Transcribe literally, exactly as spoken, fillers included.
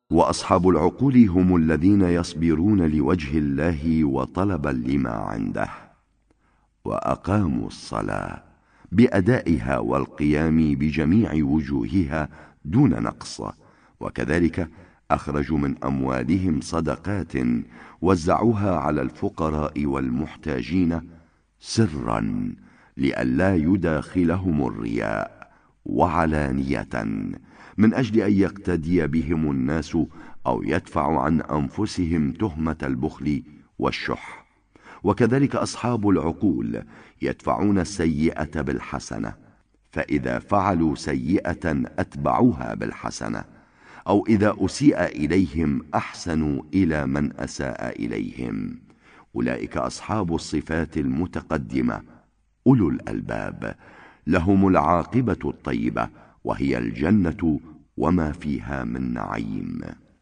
وأصحاب العقول هم الذين يصبرون لوجه الله وطلبا لما عنده، وأقاموا الصلاة بأدائها والقيام بجميع وجوهها دون نقص، وكذلك أخرجوا من أموالهم صدقات وزعوها على الفقراء والمحتاجين سرا لئلا يداخلهم الرياء، وعلانية من أجل أن يقتدي بهم الناس أو يدفع عن أنفسهم تهمة البخل والشح. وكذلك أصحاب العقول يدفعون السيئة بالحسنة، فإذا فعلوا سيئة أتبعوها بالحسنة، أو إذا أسيء إليهم أحسنوا إلى من أساء إليهم. أولئك أصحاب الصفات المتقدمة أولو الألباب، لهم العاقبة الطيبة، وهي الجنة وما فيها من نعيم.